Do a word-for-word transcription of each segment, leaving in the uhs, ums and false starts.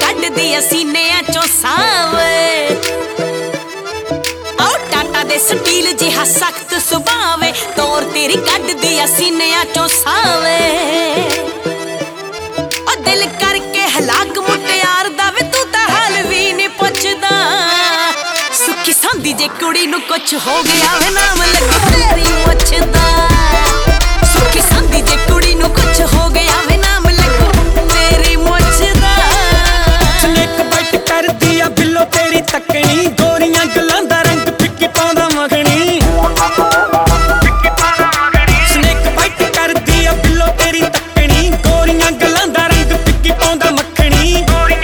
ਕੱਢਦੀ ਆ ਸੀਨਿਆਂ ਚੋਂ ਸਾਵੇ। ਆਓ ਟਾਟਾ ਦੇ ਸਟੀਲ ਜਿਹਾ ਸਖਤ ਸੁਭਾਵੇ, ਤੋਰ ਤੇਰੀ ਕੱਢਦੀ ਆ ਸੀਨਿਆਂ ਚੋਂ ਸਾਵੇ। ਉਹ ਦਿਲ ਕਰਕੇ ਹਲਾਕ ਮੁਟਿਆਰ ਦਾ ਵੇ ਤੂੰ ਤਾਂ ਹਾਲ ਵੀ ਨੀ ਪੁੱਛਦਾ। ਸੁੱਖੀ ਸੰਦੀ ਜੇ ਕੁੜੀ ਨੂੰ ਕੁਛ ਹੋ ਗਿਆ ਵੇ ਨਾਮ ਲੱਗੂ ਤੇਰੀ ਮੁੱਛ ਦਾ। ਸੁੱਖੀ ਸੰਦੀ ਜੇ ਕੁੜੀ ਨੂੰ ਕੁਛ ਹੋ ਗਿਆ ਵੇ ਨਾਮ ਲੱਗੂ ਤੇਰੀ ਮੁੱਛ ਦਾ। ਸਨੇਕ ਬਾਈਟ ਕਰਦੀ ਆ ਬਿੱਲੋ ਤੇਰੀ ਤੱਕਣੀ, ਗੋਰੀਆਂ ਗੱਲਾਂ ਦਾ ਰੰਗ ਫਿੱਕੀ ਪਾਉਂਦਾ ਮੱਖਣੀ। ਸਨੇਕ ਬਾਈਟ ਕਰਦੀ ਆ ਬਿੱਲੋ ਤੇਰੀ ਤੱਕਣੀ, ਗੋਰੀਆਂ ਗੱਲਾਂ ਦਾ ਰੰਗ ਫਿੱਕੀ ਪਾਉਂਦਾ ਮੱਖਣੀ।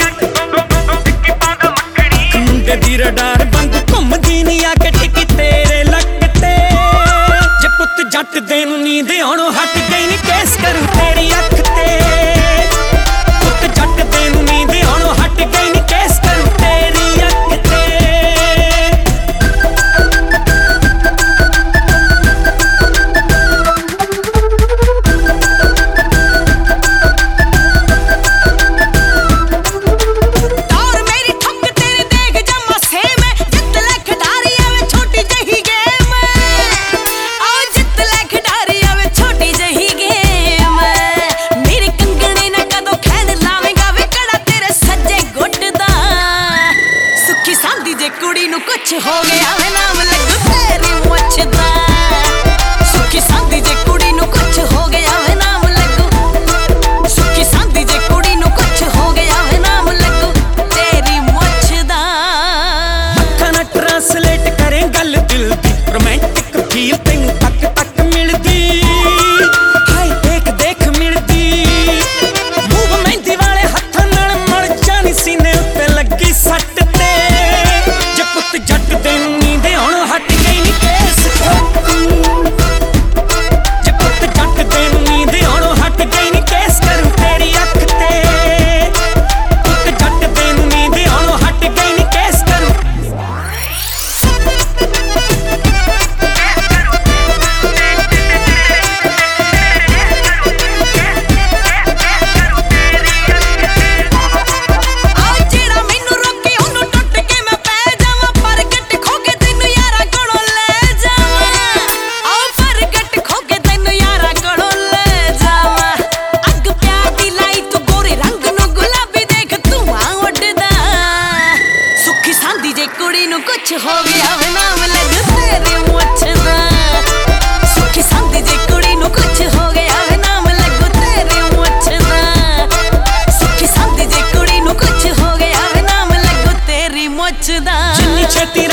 ਮੁੰਡੇ ਦੀ ਰਡਾਰ ਵਾਂਗੂ ਘੁੰਮਦੀ ਨੀ ਆ ਕੇ ਟਿੱਕੀ ਤੇਰੇ ਲੱਕ ਤੇ। ਜੇ ਪੁੱਤ ਜੱਟ ਦੇ ਨੂੰ ਨੀਂਦ ਆਉਣੋਂ ਹਟ ਗਈ ਨੀ ਕੇਸ ਕਰੂ ਤੇਰੀ ਅੱਖ ਤੇ। ਪੁੱਤ ਜੱਟ ਦੇ ਨੂੰ ਨੀਂਦ ਆਉਣੋਂ ਹਟ ਗਈ ਨੀ ਕੇਸ ਕਰੂ ਤੇਰੀ ਅੱਖ ਤੇ। ਦੌਰ ਮੇਰੀ ਠੁੱਕ ਤੇਰੇ ਦੇਖ ਜਮਾ ਸੇਮ ਹੈ, ਜਿੱਤ ਲੈ ਖਿਡਾਰੀ ਆਵੇ ਛੋਟੀ ਜਿਹੀ ਗੇਮ। ਆਓ ਜਿੱਤ ਲੈ ਖਿਡਾਰੀ ਆਵੇ ਛੋਟੀ ਜਿਹੀ ਗੇਮ। ਮੇਰੇ ਕੰਗਣੇ ਨਾ ਕਦੋਂ ਖੈਨ ਲਾਵੇਂਗਾ ਵੇ ਕੜਾ ਤੇਰੇ ਸੱਜੇ ਗੁੱਟ ਦਾ। ਸੁੱਖੀ ਸੰਦੀ ਜੇ ਕੁੜੀ ਨੂੰ ਕੁਛ ਹੋ ਗਿਆ ਵੇ ਨਾਮ ਲੱਗੂ ਤੇਰੀ ਮੁੱਛ ਦਾ। ਸੁੱਖੀ ਸੰਦੀ ਜੇ ਕੁੜੀ ਨੂੰ ਕੁਛ ਹੋ ਗਿਆ ਵੇ ਨਾਮ ਲੱਗੂ। ਸੁੱਖੀ ਸੰਦੀ ਜੇ ਕੁੜੀ ਨੂੰ ਕੁਛ ਹੋ ਗਿਆ ਵੇ ਨਾਮ ਲੱਗੂ ਤੇਰੀ ਮੁੱਛ ਦਾ। ਅੱਖਾਂ ਨਾਲ ਟ੍ਰਾਂਸਲੇਟ ਕਰੇ ਗੱਲ ਦਿਲ ਦੀ, ਰੋਮਾਂਟਿਕ ਫੀਲ ਤੈਨੂੰ ਤੱਕ ਤੱਕ ਮਿਲਦੀ। ਹਾਏ ਦੇਖ ਦੇਖ ਮਿਲਦੀ। ਮੂਵ ਮਹਿੰਦੀ ਵਾਲੇ ਹੱਥਾਂ ਨਾਲ ਮੜ ਜਾਣੀ ਸੀਨੇ ਉੱਤੇ ਲੱਗੀ ਸੱਟ ਤੇ। ਜੇ ਪੁੱਤ ਜੱਟ ਦੇ ਨੂੰ ਨੀਂਦ ਆਉਣੋਂ ਹਟ ਗਈ ਨੀ ਕੇਸ ਕਰੂ। ਜੇ ਪੁੱਤ ਜੱਟ ਦੇ ਨੂੰ ਨੀਂਦ ਆਉਣੋਂ ਹਟ ਗਈ ਨੀ ਕੇਸ ਕਰੂ ਤੇਰੀ ਅੱਖ ਤੇ। ਪੁੱਤ ਜੱਟ ਦੇ ਨੂੰ ਨੀਂਦ ਆਉਣੋਂ ਹਟ ਗਈ ਨੀ ਕੇਸ ਕਰੂ। ਆਓ ਜਿਹੜਾ ਮੈਨੂੰ ਰੋਕੇ ਉਹਨੂੰ ਟੁੱਟ ਕੇ ਮੈਂ ਪੈ ਜਾਵਾਂ, ਪ੍ਰਗਟ ਖੋ ਕੇ ਤੈਨੂੰ ਯਾਰਾਂ ਕੋਲੋਂ ਲੈ ਜਾਵਾਂ। ਆਓ ਪ੍ਰਗਟ ਖੋ ਕੇ ਤੈਨੂੰ ਯਾਰਾਂ ਕੋਲੋਂ ਲੈ ਜਾਵਾਂ। ਅੱਗ ਪਿਆਰ ਦੀ ਲਾਈ ਤੂੰ ਗੋਰੇ ਰੰਗ ਨੂੰ ਗੁਲਾਬੀ ਦੇਖ ਧੂਆਂ ਉੱਡਦਾ। ਸੁੱਖੀ ਸੰਦੀ ਜੇ ਕੁੜੀ ਨੂੰ ਕੁਛ ਹੋ ਗਿਆ ਵੇ ਨਾਮ ਲੱਗੂ ਤੇਰੀ ਮੁੱਛ ਦਾ। ਸੁੱਖੀ ਸੰਦੀ ਜੇ ਕੁੜੀ ਨੂੰ ਕੁਛ ਹੋ ਗਿਆ ਵੇ ਨਾਮ ਲੱਗੂ ਤੇਰੀ ਮੁੱਛ ਦਾ। ਸੁੱਖੀ ਸੰਦੀ ਜੇ ਕੁੜੀ ਨੂੰ ਕੁਛ ਹੋ ਗਿਆ ਵੇ ਨਾਮ ਲੱਗੂ ਤੇਰੀ ਮੁੱਛ ਦਾ। ਜਿੰਨੀ ਛੇਤੀ